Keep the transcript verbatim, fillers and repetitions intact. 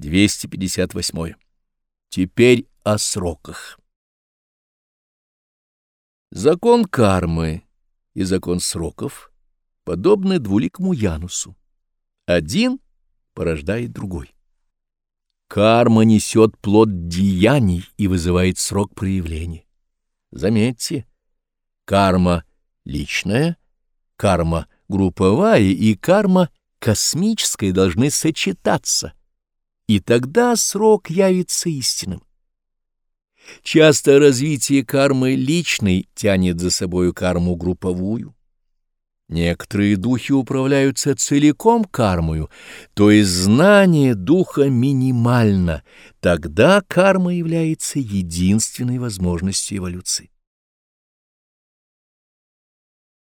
двести пятьдесят восьмое. Теперь о сроках. Закон кармы и закон сроков подобны двуликому Янусу. Один порождает другой. Карма несет плод деяний и вызывает срок проявления. Заметьте, карма личная, карма групповая и карма космическая должны сочетаться, и тогда срок явится истинным. Часто развитие кармы личной тянет за собою карму групповую. Некоторые духи управляются целиком кармою, то есть знание духа минимально, тогда карма является единственной возможностью эволюции.